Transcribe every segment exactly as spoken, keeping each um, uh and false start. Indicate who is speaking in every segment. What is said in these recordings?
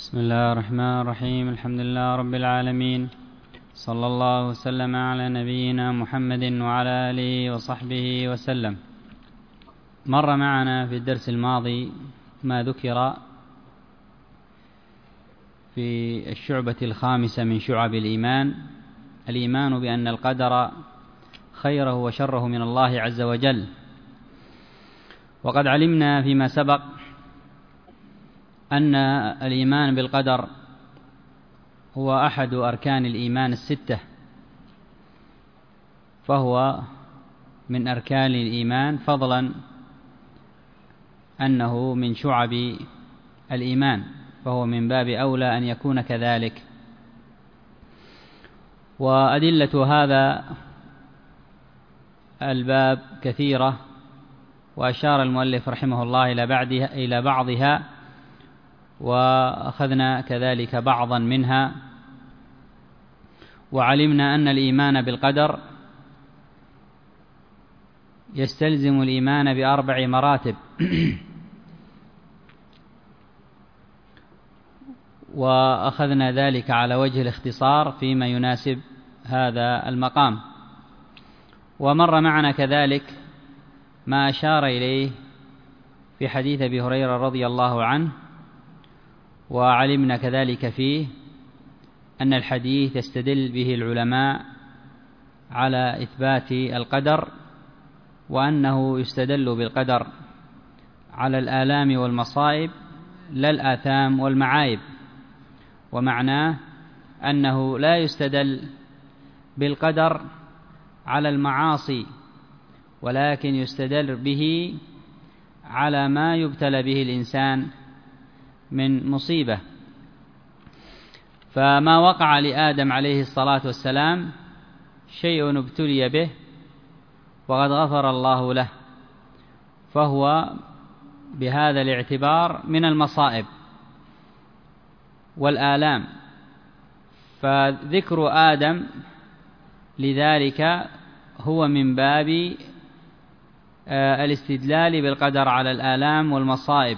Speaker 1: بسم الله الرحمن الرحيم. الحمد لله رب العالمين، صلى الله وسلم على نبينا محمد وعلى آله وصحبه وسلم. مر معنا في الدرس الماضي ما ذكر في الشعبة الخامسة من شعب الإيمان، الإيمان بأن القدر خيره وشره من الله عز وجل. وقد علمنا فيما سبق أن الإيمان بالقدر هو أحد أركان الإيمان الستة، فهو من أركان الإيمان، فضلا أنه من شعب الإيمان، فهو من باب أولى أن يكون كذلك. وأدلة هذا الباب كثيرة، وأشار المؤلف رحمه الله إلى بعدها إلى بعضها، وأخذنا كذلك بعضا منها. وعلمنا أن الإيمان بالقدر يستلزم الإيمان بأربع مراتب، وأخذنا ذلك على وجه الاختصار فيما يناسب هذا المقام. ومر معنا كذلك ما أشار إليه في حديث أبي هريرة رضي الله عنه، وعلمنا كذلك فيه أن الحديث يستدل به العلماء على إثبات القدر، وأنه يستدل بالقدر على الآلام والمصائب لا الآثام والمعايب. ومعناه أنه لا يستدل بالقدر على المعاصي، ولكن يستدل به على ما يبتلى به الإنسان من مصيبة. فما وقع لآدم عليه الصلاة والسلام شيء ابتلي به وقد غفر الله له، فهو بهذا الاعتبار من المصائب والآلام. فذكر آدم لذلك هو من باب الاستدلال بالقدر على الآلام والمصائب،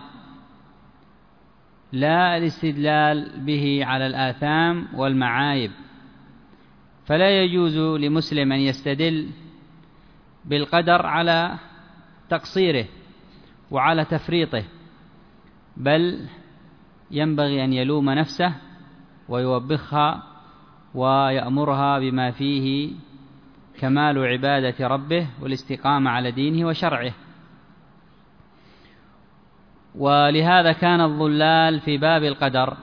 Speaker 1: لا الاستدلال به على الآثام والمعايب. فلا يجوز لمسلم أن يستدل بالقدر على تقصيره وعلى تفريطه، بل ينبغي أن يلوم نفسه ويوبخها ويأمرها بما فيه كمال عبادة ربه والاستقامة على دينه وشرعه. ولهذا كان الضلال في باب القدر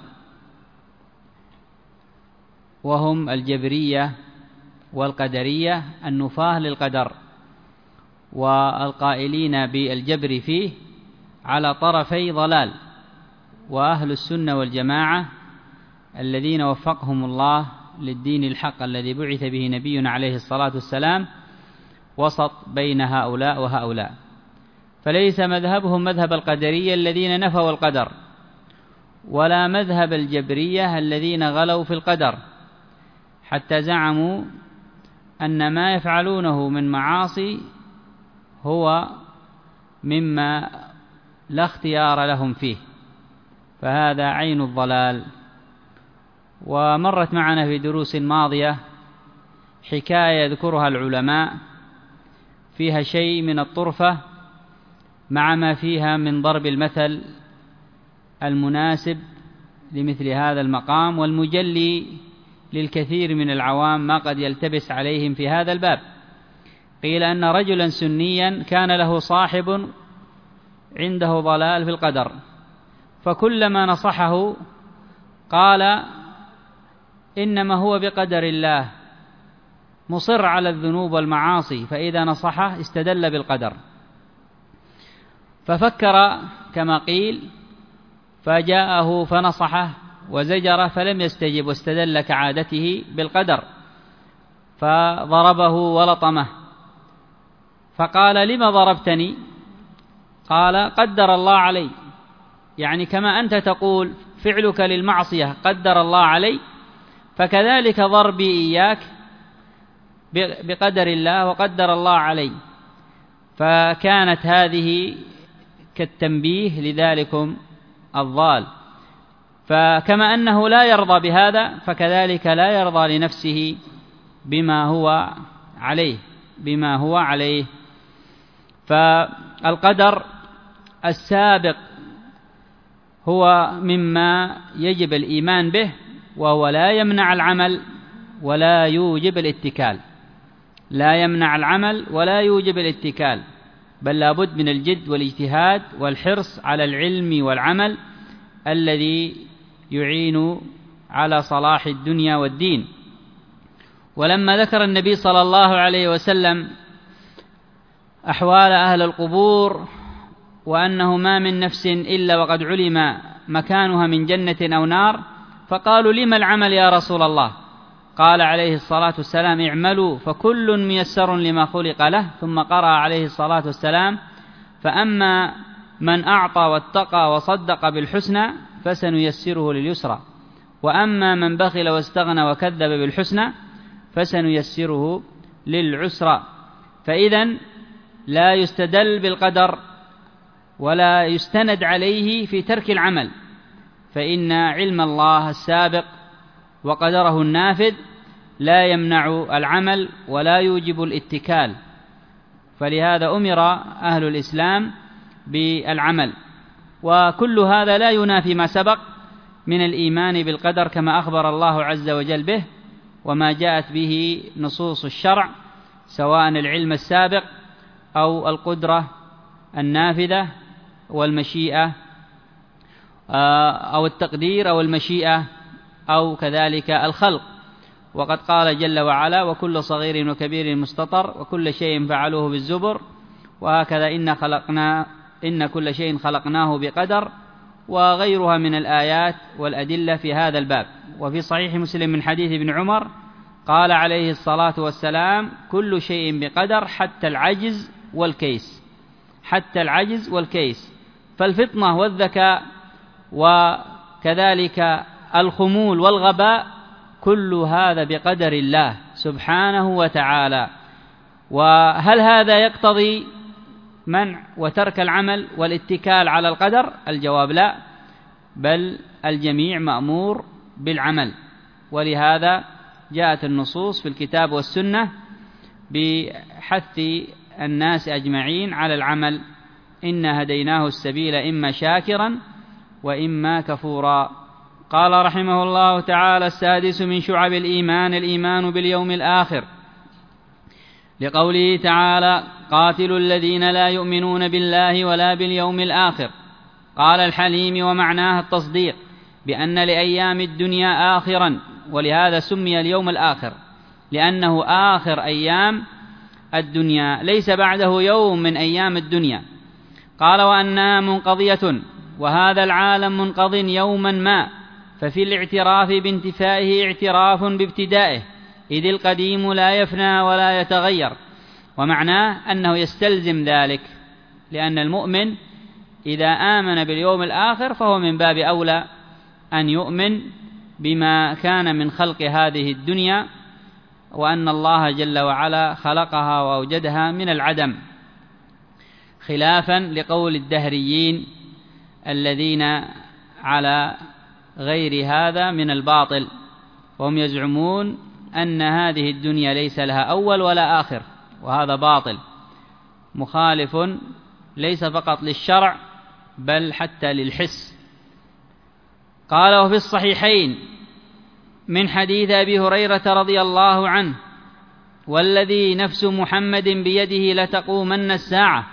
Speaker 1: وهم الجبرية والقدرية النفاة للقدر، والقائلين بالجبر فيه على طرفي ضلال. وأهل السنة والجماعة الذين وفقهم الله للدين الحق الذي بعث به نبينا عليه الصلاة والسلام وسط بين هؤلاء وهؤلاء. فليس مذهبهم مذهب القدرية الذين نفوا القدر، ولا مذهب الجبرية الذين غلوا في القدر، حتى زعموا أن ما يفعلونه من معاصي هو مما لا اختيار لهم فيه، فهذا عين الضلال. ومرت معنا في دروس ماضية حكاية يذكرها العلماء فيها شيء من الطرفة مع ما فيها من ضرب المثل المناسب لمثل هذا المقام، والمجلي للكثير من العوام ما قد يلتبس عليهم في هذا الباب. قيل أن رجلا سنيا كان له صاحب عنده ضلال في القدر، فكلما نصحه قال إنما هو بقدر الله، مصر على الذنوب والمعاصي، فإذا نصحه استدل بالقدر. ففكر كما قيل فجاءه فنصحه وزجره فلم يستجب، واستدل كعادته بالقدر، فضربه ولطمه. فقال لما ضربتني؟ قال قدر الله علي، يعني كما أنت تقول فعلك للمعصية قدر الله علي، فكذلك ضربي إياك بقدر الله وقدر الله علي. فكانت هذه كالتنبيه لذلكم الضال. فكما أنه لا يرضى بهذا فكذلك لا يرضى لنفسه بما هو عليه بما هو عليه فالقدر السابق هو مما يجب الإيمان به، وهو لا يمنع العمل ولا يوجب الاتكال لا يمنع العمل ولا يوجب الاتكال بل لابد من الجد والاجتهاد والحرص على العلم والعمل الذي يعين على صلاح الدنيا والدين. ولما ذكر النبي صلى الله عليه وسلم أحوال أهل القبور وأنه ما من نفس إلا وقد علم مكانها من جنة أو نار، فقالوا: لما العمل يا رسول الله؟ قال عليه الصلاة والسلام: اعملوا فكل ميسر لما خلق له. ثم قرأ عليه الصلاة والسلام: فأما من أعطى واتقى وصدق بالحسنى فسنيسره لليسرى، وأما من بخل واستغنى وكذب بالحسنى فسنيسره للعسرى. فإذن لا يستدل بالقدر ولا يستند عليه في ترك العمل، فإن علم الله السابق وقدره النافذ لا يمنع العمل ولا يوجب الاتكال، فلهذا أمر أهل الإسلام بالعمل. وكل هذا لا ينافي ما سبق من الإيمان بالقدر كما أخبر الله عز وجل به وما جاءت به نصوص الشرع، سواء العلم السابق أو القدرة النافذة والمشيئة أو التقدير أو المشيئة أو كذلك الخلق. وقد قال جل وعلا: وكل صغير وكبير مستطر وكل شيء فعلوه بالزبر. وهكذا إن خلقنا إن كل شيء خلقناه بقدر، وغيرها من الآيات والأدلة في هذا الباب. وفي صحيح مسلم من حديث ابن عمر قال عليه الصلاة والسلام: كل شيء بقدر حتى العجز والكيس حتى العجز والكيس فالفطنة والذكاء وكذلك الخمول والغباء كل هذا بقدر الله سبحانه وتعالى. وهل هذا يقتضي منع وترك العمل والاتكال على القدر؟ الجواب لا، بل الجميع مأمور بالعمل. ولهذا جاءت النصوص في الكتاب والسنة بحث الناس أجمعين على العمل: إنا هديناه السبيل إما شاكرا وإما كفورا. قال رحمه الله تعالى: السادس من شعب الإيمان الإيمان باليوم الآخر، لقوله تعالى: قاتلوا الذين لا يؤمنون بالله ولا باليوم الآخر. قال الحليم: ومعناه التصديق بأن لأيام الدنيا آخرا، ولهذا سمي اليوم الآخر لأنه آخر أيام الدنيا، ليس بعده يوم من أيام الدنيا. قال: وأنها منقضية، وهذا العالم منقض يوما ما، ففي الاعتراف بانتفائه اعتراف بابتدائه، إذ القديم لا يفنى ولا يتغير. ومعناه أنه يستلزم ذلك، لأن المؤمن إذا آمن باليوم الآخر فهو من باب أولى أن يؤمن بما كان من خلق هذه الدنيا، وأن الله جل وعلا خلقها وأوجدها من العدم، خلافا لقول الدهريين الذين على غير هذا من الباطل، وهم يزعمون أن هذه الدنيا ليس لها أول ولا آخر، وهذا باطل مخالف ليس فقط للشرع بل حتى للحس. قال: وفي الصحيحين من حديث أبي هريرة رضي الله عنه: والذي نفس محمد بيده لتقومن الساعة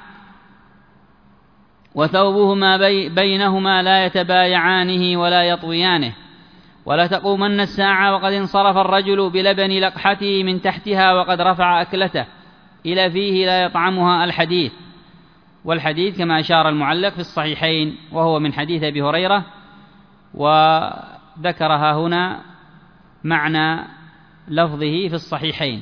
Speaker 1: وثوبهما بي بينهما لا يتبايعانه ولا يطويانه، ولتقومن الساعة وقد انصرف الرجل بلبن لقحته من تحتها وقد رفع أكلته إلى فيه لا يطعمها الحديث. والحديث كما أشار المعلق في الصحيحين، وهو من حديث أبي هريرة، وذكرها هنا معنى لفظه في الصحيحين.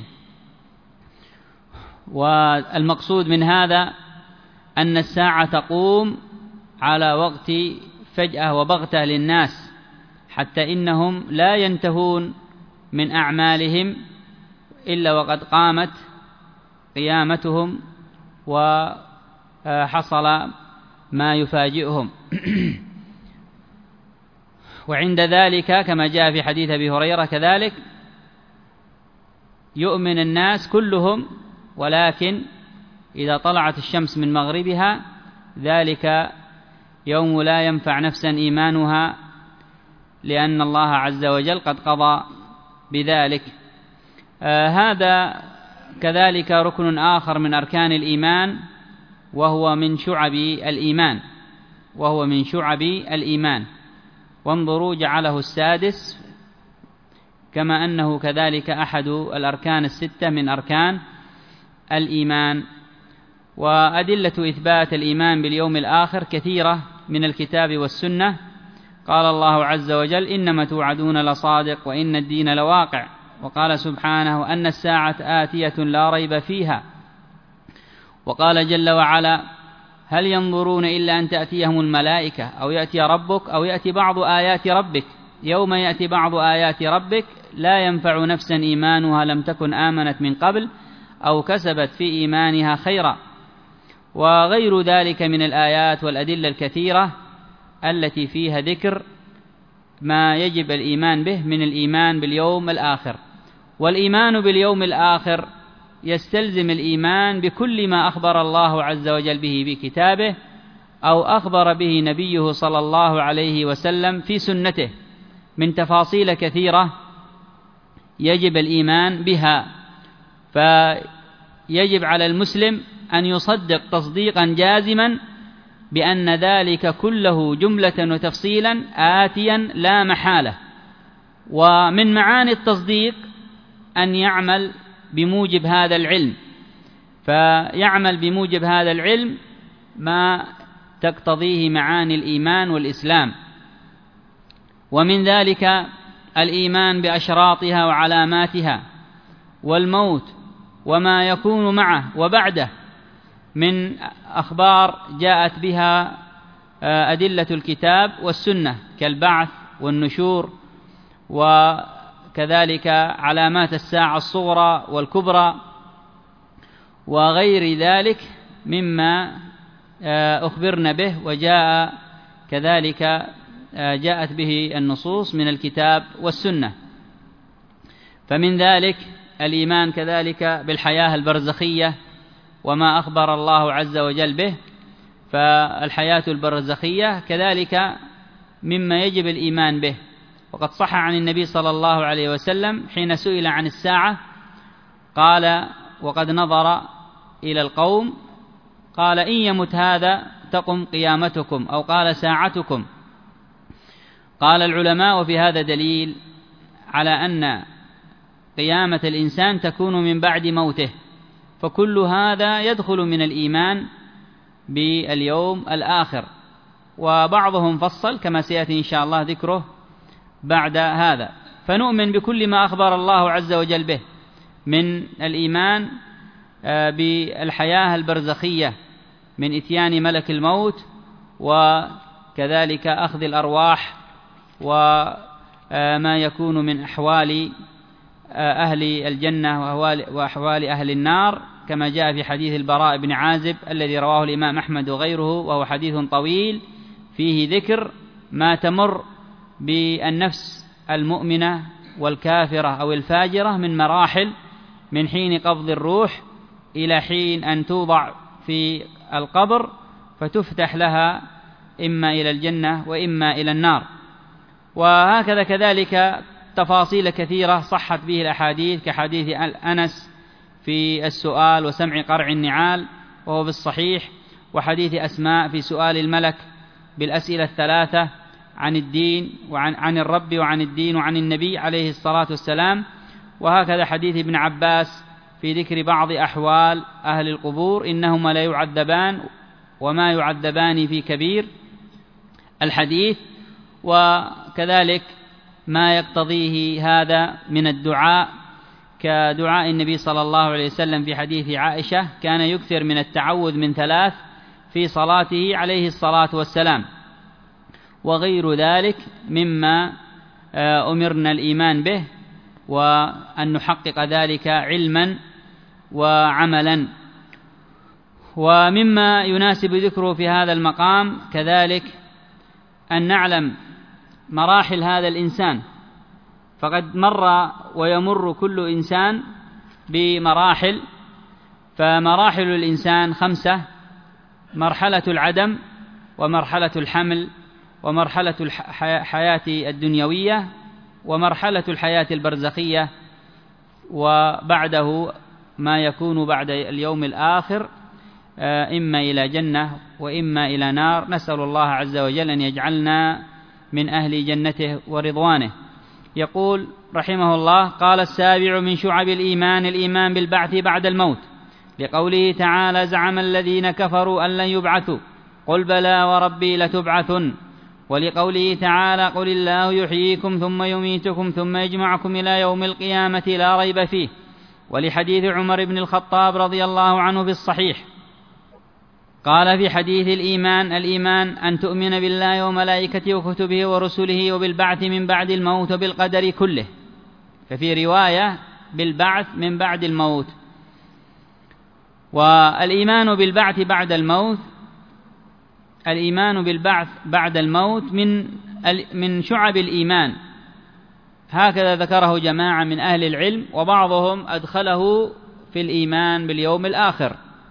Speaker 1: والمقصود من هذا أن الساعة تقوم على وقت فجأة وبغتة للناس، حتى إنهم لا ينتهون من أعمالهم إلا وقد قامت قيامتهم وحصل ما يفاجئهم. وعند ذلك كما جاء في حديث أبي هريرة كذلك يؤمن الناس كلهم، ولكن إذا طلعت الشمس من مغربها ذلك يوم لا ينفع نفسا إيمانها، لأن الله عز وجل قد قضى بذلك. آه هذا كذلك ركن آخر من أركان الإيمان، وهو من شعب الإيمان وهو من شعب الإيمان وانظروا جعله السادس، كما أنه كذلك أحد الأركان الستة من أركان الإيمان. وأدلة إثبات الإيمان باليوم الآخر كثيرة من الكتاب والسنة. قال الله عز وجل: إنما توعدون لصادق وإن الدين لواقع. وقال سبحانه: أن الساعة آتية لا ريب فيها. وقال جل وعلا: هل ينظرون إلا أن تأتيهم الملائكة أو يأتي ربك أو يأتي بعض آيات ربك يوم يأتي بعض آيات ربك لا ينفع نفسا إيمانها لم تكن آمنت من قبل أو كسبت في إيمانها خيرا. وغير ذلك من الآيات والأدلة الكثيرة التي فيها ذكر ما يجب الإيمان به من الإيمان باليوم الآخر. والإيمان باليوم الآخر يستلزم الإيمان بكل ما أخبر الله عز وجل به بكتابه أو أخبر به نبيه صلى الله عليه وسلم في سنته من تفاصيل كثيرة يجب الإيمان بها. فيجب على المسلم أن يصدق تصديقا جازما بأن ذلك كله جملة وتفصيلا آتيا لا محالة. ومن معاني التصديق أن يعمل بموجب هذا العلم، فيعمل بموجب هذا العلم ما تقتضيه معاني الإيمان والإسلام. ومن ذلك الإيمان بأشراطها وعلاماتها والموت وما يكون معه وبعده من أخبار جاءت بها أدلة الكتاب والسنة كالبعث والنشور، وكذلك علامات الساعة الصغرى والكبرى وغير ذلك مما أخبرنا به وجاء كذلك جاءت به النصوص من الكتاب والسنة. فمن ذلك الإيمان كذلك بالحياة البرزخية وما أخبر الله عز وجل به. فالحياة البرزخية كذلك مما يجب الإيمان به. وقد صح عن النبي صلى الله عليه وسلم حين سئل عن الساعة قال وقد نظر إلى القوم قال: إن يمت هذا تقم قيامتكم، أو قال ساعتكم. قال العلماء: وفي هذا دليل على أن قيامة الإنسان تكون من بعد موته، فكل هذا يدخل من الإيمان باليوم الآخر. وبعضهم فصل كما سيأتي إن شاء الله ذكره بعد هذا. فنؤمن بكل ما أخبر الله عز وجل به من الإيمان بالحياة البرزخية من إتيان ملك الموت وكذلك أخذ الأرواح وما يكون من أحوال أهل الجنة وأحوال أهل النار، كما جاء في حديث البراء بن عازب الذي رواه الإمام أحمد وغيره، وهو حديث طويل فيه ذكر ما تمر بالنفس المؤمنة والكافرة أو الفاجرة من مراحل من حين قبض الروح إلى حين أن توضع في القبر فتفتح لها إما إلى الجنة وإما إلى النار. وهكذا كذلك تفاصيل كثيرة صحت به الأحاديث كحديث أنس في السؤال وسمع قرع النعال وهو بالصحيح، وحديث أسماء في سؤال الملك بالأسئلة الثلاثة عن الدين وعن عن الرب وعن الدين وعن النبي عليه الصلاة والسلام. وهكذا حديث ابن عباس في ذكر بعض أحوال أهل القبور: إنهما لا يعذبان وما يعذبان في كبير الحديث. وكذلك ما يقتضيه هذا من الدعاء كدعاء النبي صلى الله عليه وسلم في حديث عائشة: كان يكثر من التعوذ من ثلاث في صلاته عليه الصلاة والسلام. وغير ذلك مما أمرنا الإيمان به وأن نحقق ذلك علما وعملا. ومما يناسب ذكره في هذا المقام كذلك أن نعلم مراحل هذا الإنسان، فقد مر ويمر كل إنسان بمراحل، فمراحل الإنسان خمسة: مرحلة العدم، ومرحلة الحمل، ومرحلة الحياة الدنيوية، ومرحلة الحياة البرزخية، وبعده ما يكون بعد اليوم الآخر، إما إلى جنة وإما إلى نار. نسأل الله عز وجل أن يجعلنا من أهل جنته ورضوانه. يقول رحمه الله: قال السابع من شعب الإيمان الإيمان بالبعث بعد الموت، لقوله تعالى: زعم الذين كفروا أن لن يبعثوا قل بلى وربي لتبعثن. ولقوله تعالى: قل الله يحييكم ثم يميتكم ثم يجمعكم إلى يوم القيامة لا ريب فيه. ولحديث عمر بن الخطاب رضي الله عنه في الصحيح قال في حديث الإيمان: الإيمان أن تؤمن بالله وملائكته وكتبه ورسله وبالبعث من بعد الموت وبالقدر كله. ففي رواية بالبعث من بعد الموت. والإيمان بالبعث بعد الموت، الإيمان بالبعث بعد الموت من من شعب الإيمان، هكذا ذكره جماعة من أهل العلم، وبعضهم أدخله في الإيمان باليوم الآخر،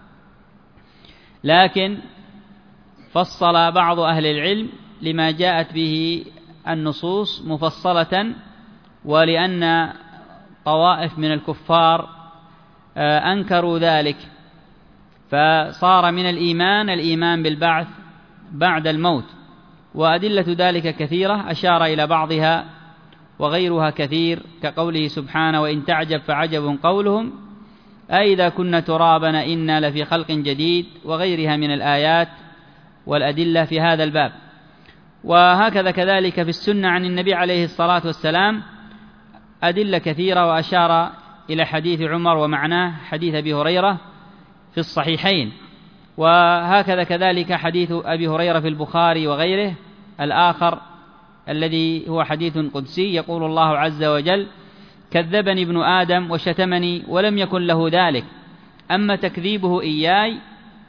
Speaker 1: لكن فصل بعض أهل العلم لما جاءت به النصوص مفصلة، ولأن طوائف من الكفار أنكروا ذلك، فصار من الإيمان الإيمان بالبعث بعد الموت. وأدلة ذلك كثيرة أشار إلى بعضها وغيرها كثير، كقوله سبحانه: وإن تعجب فعجب قولهم أئذا كنا ترابا إنا لفي خلق جديد، وغيرها من الآيات والأدلة في هذا الباب. وهكذا كذلك في السنة عن النبي عليه الصلاة والسلام أدلة كثيرة، وأشار إلى حديث عمر ومعناه حديث أبي هريرة في الصحيحين. وهكذا كذلك حديث أبي هريرة في البخاري وغيره الآخر الذي هو حديث قدسي، يقول الله عز وجل: كذبني ابن آدم وشتمني ولم يكن له ذلك، أما تكذيبه إياي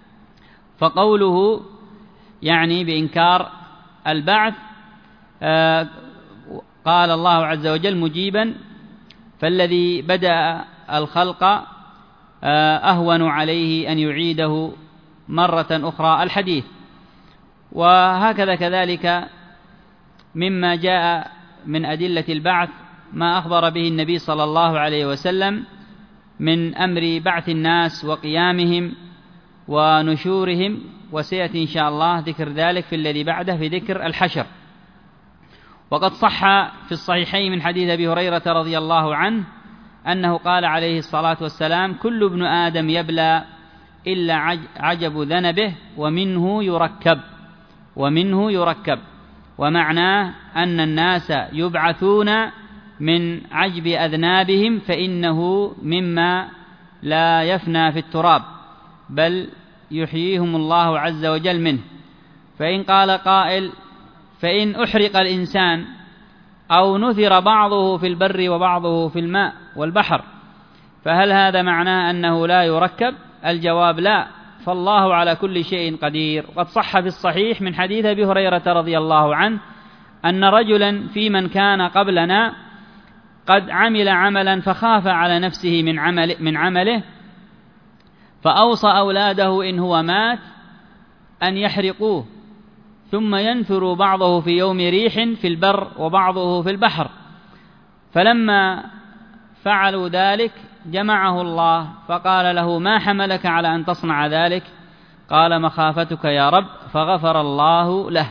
Speaker 1: فقوله يعني بإنكار البعث. آه قال الله عز وجل مجيبا: فالذي بدأ الخلق آه أهون عليه أن يعيده مرة أخرى الحديث. وهكذا كذلك مما جاء من أدلة البعث ما أخبر به النبي صلى الله عليه وسلم من أمر بعث الناس وقيامهم ونشورهم، وسيأتي إن شاء الله ذكر ذلك في الذي بعده في ذكر الحشر. وقد صح في الصحيحين من حديث أبي هريرة رضي الله عنه أنه قال عليه الصلاة والسلام: كل ابن آدم يبلى إلا عجب ذنبه ومنه يركب ومنه يركب ومعناه أن الناس يبعثون من عجب أذنابهم، فإنه مما لا يفنى في التراب، بل يحييهم الله عز وجل منه. فإن قال قائل: فإن أحرق الإنسان أو نثر بعضه في البر وبعضه في الماء والبحر فهل هذا معناه أنه لا يركب؟ الجواب: لا، فالله على كل شيء قدير. وقد صح في الصحيح من حديث أبي هريرة رضي الله عنه أن رجلا في من كان قبلنا قد عمل عملا فخاف على نفسه من, عمل من عمله، فأوصى أولاده إن هو مات أن يحرقوه، ثم ينثر بعضه في يوم ريح في البر وبعضه في البحر. فلما فعلوا ذلك جمعه الله فقال له: ما حملك على أن تصنع ذلك؟ قال: مخافتك يا رب، فغفر الله له.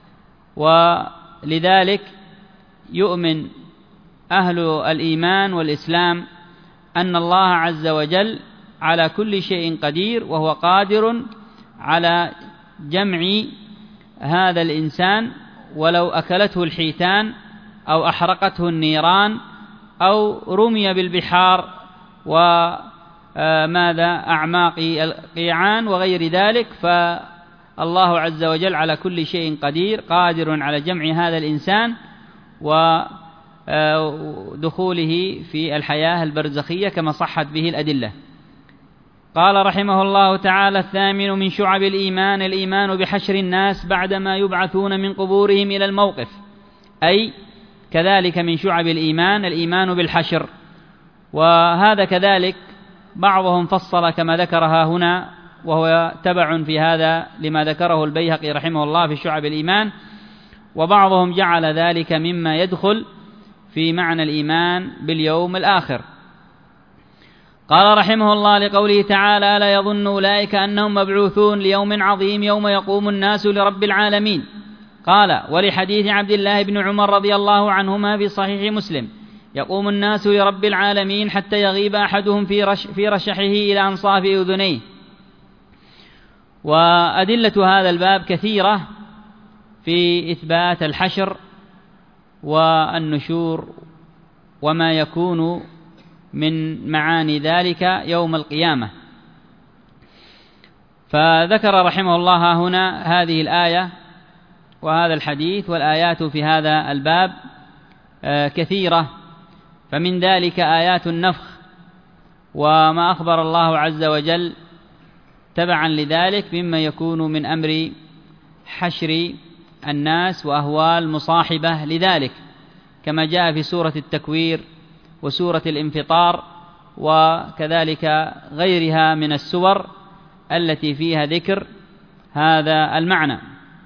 Speaker 1: ولذلك يؤمن أهل الإيمان والإسلام أن الله عز وجل على كل شيء قدير، وهو قادر على جمع هذا الإنسان ولو أكلته الحيتان أو أحرقته النيران أو رمي بالبحار وماذا أعماق القيعان وغير ذلك، فالله عز وجل على كل شيء قدير، قادر على جمع هذا الإنسان ودخوله في الحياة البرزخية كما صحت به الأدلة. قال رحمه الله تعالى: الثامن من شعب الإيمان الإيمان بحشر الناس بعدما يبعثون من قبورهم إلى الموقف، أي كذلك من شعب الإيمان الإيمان بالحشر. وهذا كذلك بعضهم فصل كما ذكرها هنا، وهو تبع في هذا لما ذكره البيهقي رحمه الله في شعب الإيمان، وبعضهم جعل ذلك مما يدخل في معنى الإيمان باليوم الآخر. قال رحمه الله لقوله تعالى: لا يظن أولئك أنهم مبعوثون ليوم عظيم يوم يقوم الناس لرب العالمين. قال: ولحديث عبد الله بن عمر رضي الله عنهما في صحيح مسلم: يقوم الناس لرب العالمين حتى يغيب أحدهم في, رش في رشحه إلى أنصاف أذنيه. وأدلة هذا الباب كثيرة في إثبات الحشر والنشور وما يكون من معاني ذلك يوم القيامة. فذكر رحمه الله هنا هذه الآية وهذا الحديث، والآيات في هذا الباب كثيرة، فمن ذلك آيات النفخ وما أخبر الله عز وجل تبعا لذلك مما يكون من أمر حشر الناس وأهوال مصاحبة لذلك، كما جاء في سورة التكوير وسورة الانفطار وكذلك غيرها من السور التي فيها ذكر هذا المعنى.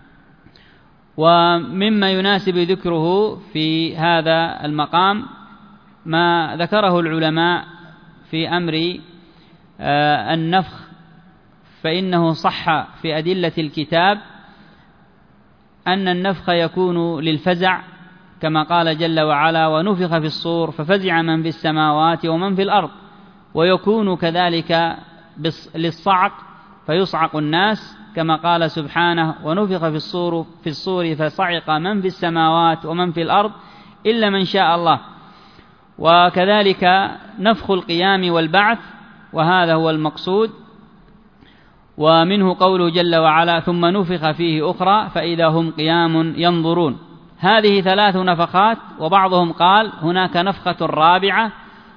Speaker 1: ومما يناسب ذكره في هذا المقام ما ذكره العلماء في أمر النفخ، فإنه صح في أدلة الكتاب أن النفخ يكون للفزع، كما قال جل وعلا: ونفخ في الصور ففزع من في السماوات ومن في الأرض، ويكون كذلك للصعق فيصعق الناس، كما قال سبحانه: ونفخ في الصور في الصور فصعق من في السماوات ومن في الأرض إلا من شاء الله. وكذلك نفخ القيام والبعث، وهذا هو المقصود. ومنه قوله جل وعلا: ثم نفخ فيه أخرى فإذا هم قيام ينظرون. هذه ثلاث نفخات، وبعضهم قال هناك نفخة رابعة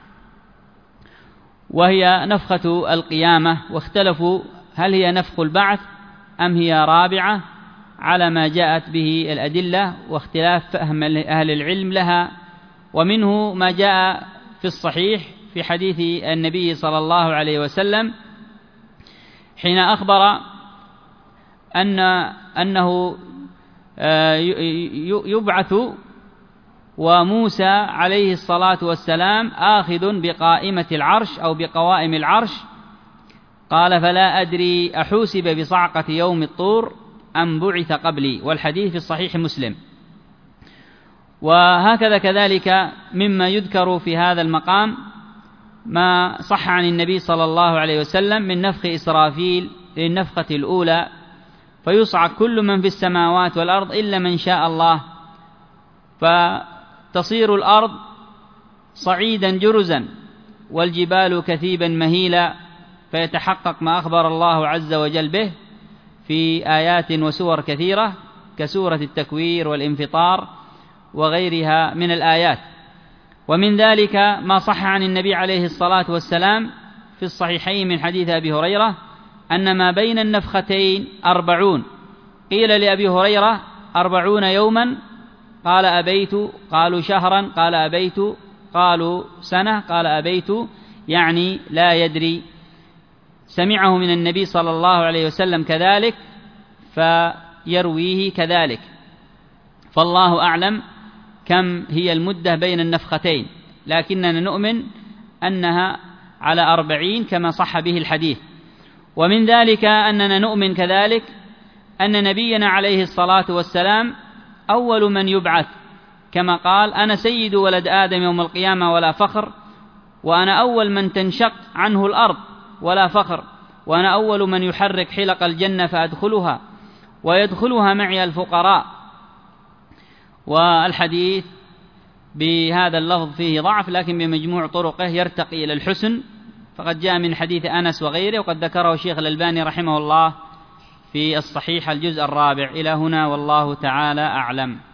Speaker 1: وهي نفخة القيامة، واختلفوا هل هي نفخ البعث أم هي رابعة على ما جاءت به الأدلة واختلاف فهم أهل العلم لها. ومنه ما جاء في الصحيح في حديث النبي صلى الله عليه وسلم حين أخبر أن أنه يبعث وموسى عليه الصلاة والسلام آخذ بقائمة العرش أو بقوائم العرش، قال: فلا أدري أحوسب بصعقة يوم الطور أم بعث قبلي. والحديث في الصحيح مسلم. وهكذا كذلك مما يذكر في هذا المقام ما صح عن النبي صلى الله عليه وسلم من نفخ إسرافيل للنفخة الأولى، فيصعق كل من في السماوات والأرض إلا من شاء الله، فتصير الأرض صعيدا جرزا والجبال كثيبا مهيلا، فيتحقق ما أخبر الله عز وجل به في آيات وسور كثيرة كسورة التكوير والانفطار وغيرها من الآيات. ومن ذلك ما صح عن النبي عليه الصلاة والسلام في الصحيحين من حديث أبي هريرة أن ما بين النفختين أربعون. قيل لأبي هريرة: أربعون يوما؟ قال: أبيت. قالوا: شهرا؟ قال: أبيت. قالوا: سنة؟ قال: أبيت. يعني لا يدري. سمعه من النبي صلى الله عليه وسلم كذلك فيرويه كذلك، فالله أعلم كم هي المدة بين النفختين، لكننا نؤمن أنها على أربعين كما صح به الحديث. ومن ذلك أننا نؤمن كذلك أن نبينا عليه الصلاة والسلام أول من يبعث، كما قال: أنا سيد ولد آدم يوم القيامة ولا فخر، وأنا أول من تنشق عنه الأرض ولا فخر، وأنا أول من يحرك حلق الجنة فأدخلها ويدخلها معي الفقراء. والحديث بهذا اللفظ فيه ضعف، لكن بمجموع طرقه يرتقي إلى الحسن، فقد جاء من حديث أنس وغيره، وقد ذكره الشيخ الألباني رحمه الله في الصحيح الجزء الرابع. إلى هنا والله تعالى أعلم.